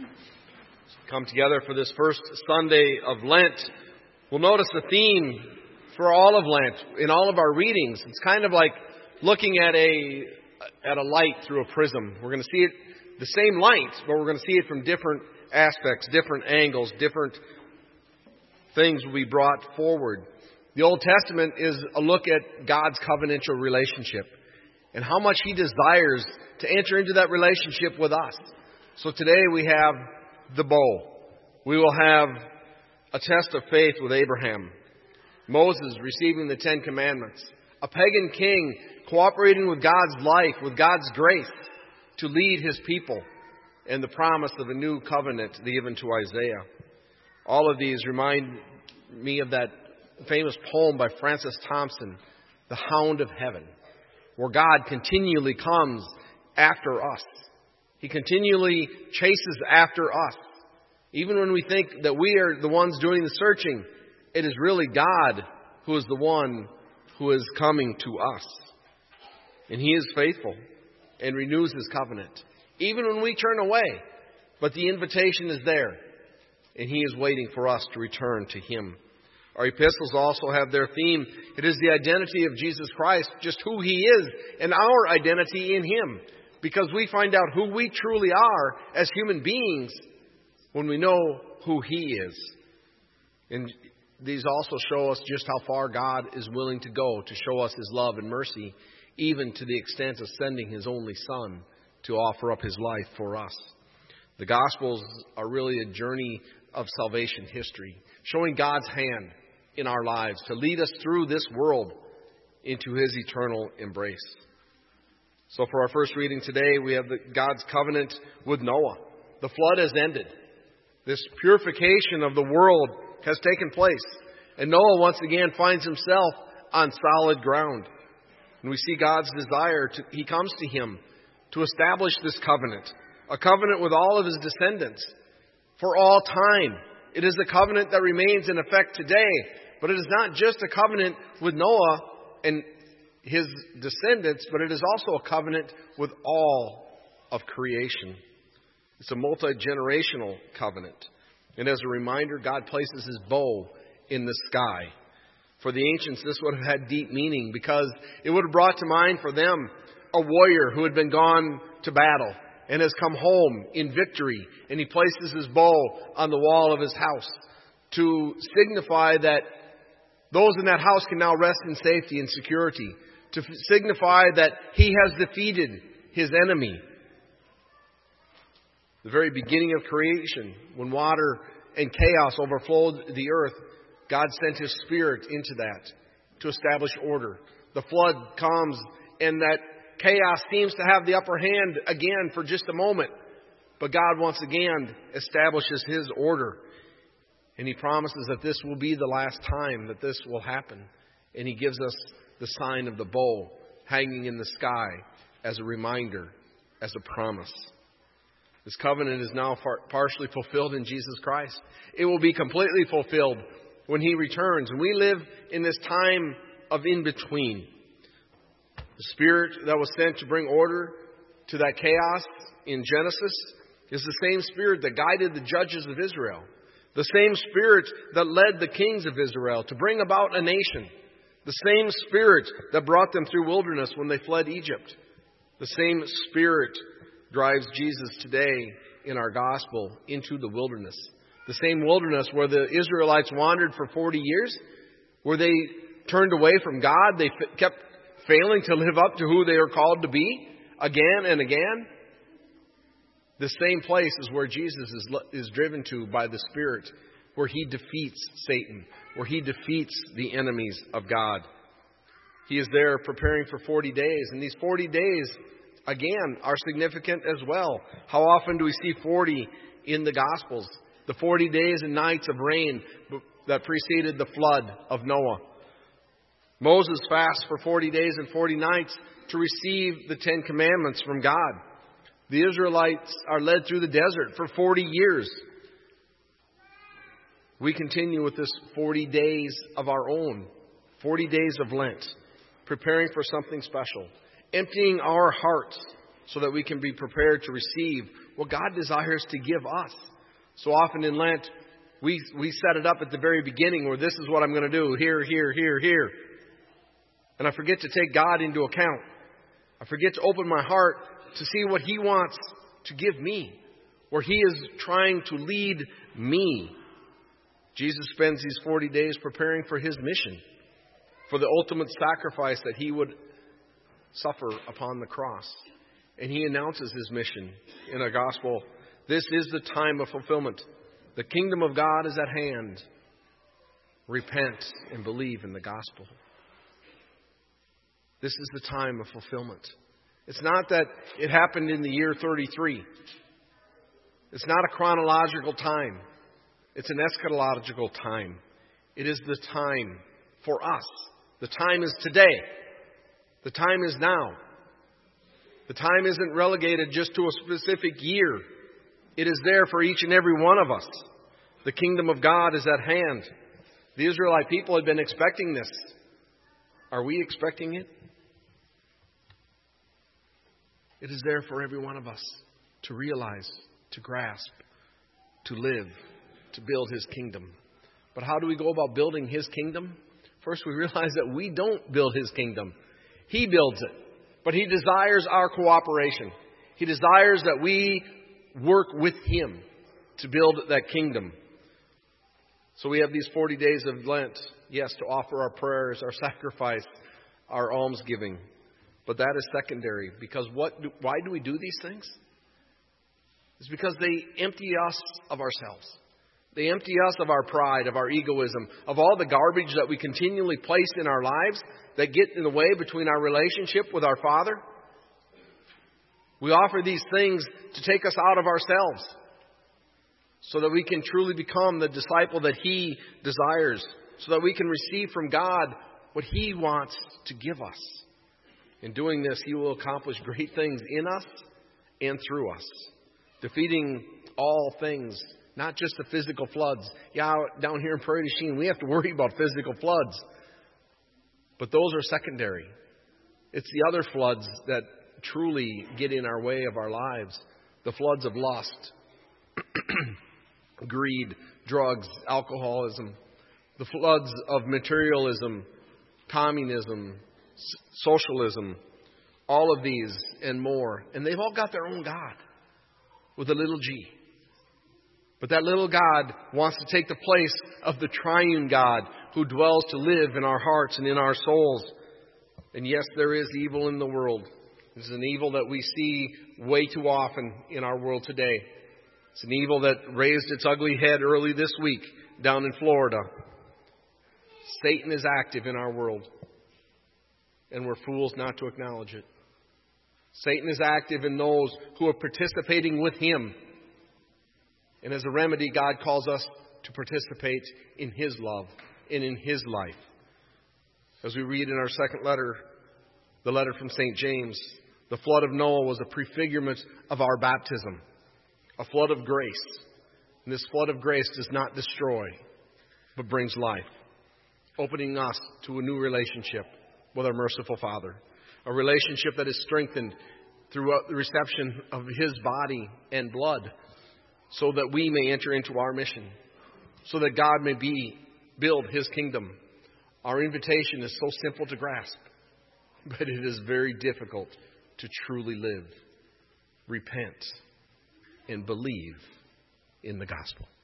Come together for this first Sunday of Lent. We'll notice the theme for all of Lent in all of our readings. It's kind of like looking at a light through a prism. We're going to see it the same light, but we're going to see it from different aspects, different angles, different things will be brought forward. The Old Testament is a look at God's covenantal relationship and how much He desires to enter into that relationship with us. So today we have the bow. We will have a test of faith with Abraham. Moses receiving the Ten Commandments. A pagan king cooperating with God's life, with God's grace to lead His people. And the promise of a new covenant given to Isaiah. All of these remind me of that famous poem by Francis Thompson, The Hound of Heaven, where God continually comes after us. He continually chases after us. Even when we think that we are the ones doing the searching, it is really God who is the one who is coming to us. And He is faithful and renews His covenant, even when we turn away. But the invitation is there, and He is waiting for us to return to Him. Our epistles also have their theme. It is the identity of Jesus Christ, just who He is, and our identity in Him. Because we find out who we truly are as human beings when we know who He is. And these also show us just how far God is willing to go to show us His love and mercy, even to the extent of sending His only Son to offer up His life for us. The Gospels are really a journey of salvation history, showing God's hand in our lives to lead us through this world into His eternal embrace. So for our first reading today, we have God's covenant with Noah. The flood has ended. This purification of the world has taken place. And Noah once again finds himself on solid ground. And we see God's desire. He comes to him to establish this covenant. A covenant with all of his descendants for all time. It is a covenant that remains in effect today. But it is not just a covenant with Noah and his descendants, but it is also a covenant with all of creation. It's a multi-generational covenant. And as a reminder, God places His bow in the sky. For the ancients, this would have had deep meaning because it would have brought to mind for them a warrior who had been gone to battle and has come home in victory. And he places his bow on the wall of his house to signify that those in that house can now rest in safety and security. To signify that he has defeated his enemy. The very beginning of creation, when water and chaos overflowed the earth, God sent His Spirit into that to establish order. The flood comes and that chaos seems to have the upper hand again for just a moment. But God once again establishes His order. And He promises that this will be the last time that this will happen. And He gives us the sign of the bow hanging in the sky as a reminder, as a promise. This covenant is now partially fulfilled in Jesus Christ. It will be completely fulfilled when He returns. And we live in this time of in-between. The Spirit that was sent to bring order to that chaos in Genesis is the same Spirit that guided the judges of Israel. The same Spirit that led the kings of Israel to bring about a nation. The same Spirit that brought them through wilderness when they fled Egypt. The same Spirit drives Jesus today in our gospel into the wilderness. The same wilderness where the Israelites wandered for 40 years, where they turned away from God. They kept failing to live up to who they are called to be again and again. The same place is where Jesus is driven to by the Spirit, where He defeats Satan, where He defeats the enemies of God. He is there preparing for 40 days. And these 40 days, again, are significant as well. How often do we see 40 in the Gospels? The 40 days and nights of rain that preceded the flood of Noah. Moses fasts for 40 days and 40 nights to receive the Ten Commandments from God. The Israelites are led through the desert for 40 years. We continue with this 40 days of our own, 40 days of Lent, preparing for something special, emptying our hearts so that we can be prepared to receive what God desires to give us. So often in Lent, we set it up at the very beginning where this is what I'm going to do, here, here, here, here. And I forget to take God into account. I forget to open my heart to see what He wants to give me, where He is trying to lead me. Jesus spends these 40 days preparing for His mission, for the ultimate sacrifice that He would suffer upon the cross. And He announces His mission in the gospel. This is the time of fulfillment. The kingdom of God is at hand. Repent and believe in the gospel. This is the time of fulfillment. It's not that it happened in the year 33. It's not a chronological time. It's an eschatological time. It is the time for us. The time is today. The time is now. The time isn't relegated just to a specific year. It is there for each and every one of us. The kingdom of God is at hand. The Israelite people had been expecting this. Are we expecting it? It is there for every one of us to realize, to grasp, to live, to build His kingdom. But how do we go about building His kingdom? First, we realize that we don't build His kingdom. He builds it. But He desires our cooperation. He desires that we work with Him to build that kingdom. So we have these 40 days of Lent, yes, to offer our prayers, our sacrifice, our almsgiving. But that is secondary, because why do we do these things? It's because they empty us of ourselves. They empty us of our pride, of our egoism, of all the garbage that we continually place in our lives that get in the way between our relationship with our Father. We offer these things to take us out of ourselves so that we can truly become the disciple that He desires, so that we can receive from God what He wants to give us. In doing this, He will accomplish great things in us and through us, defeating all things, not just the physical floods. Yeah, down here in Prairie du Chien, we have to worry about physical floods. But those are secondary. It's the other floods that truly get in our way of our lives. The floods of lust, greed, drugs, alcoholism. The floods of materialism, communism, socialism. All of these and more. And they've all got their own God with a little g. But that little God wants to take the place of the triune God who dwells to live in our hearts and in our souls. And yes, there is evil in the world. This is an evil that we see way too often in our world today. It's an evil that raised its ugly head early this week down in Florida. Satan is active in our world, and we're fools not to acknowledge it. Satan is active in those who are participating with him. And as a remedy, God calls us to participate in His love and in His life. As we read in our second letter, the letter from St. James, the flood of Noah was a prefigurement of our baptism, a flood of grace. And this flood of grace does not destroy, but brings life, opening us to a new relationship with our merciful Father, a relationship that is strengthened through the reception of His body and blood, so that we may enter into our mission, so that God may build His kingdom. Our invitation is so simple to grasp, but it is very difficult to truly live. Repent and believe in the gospel.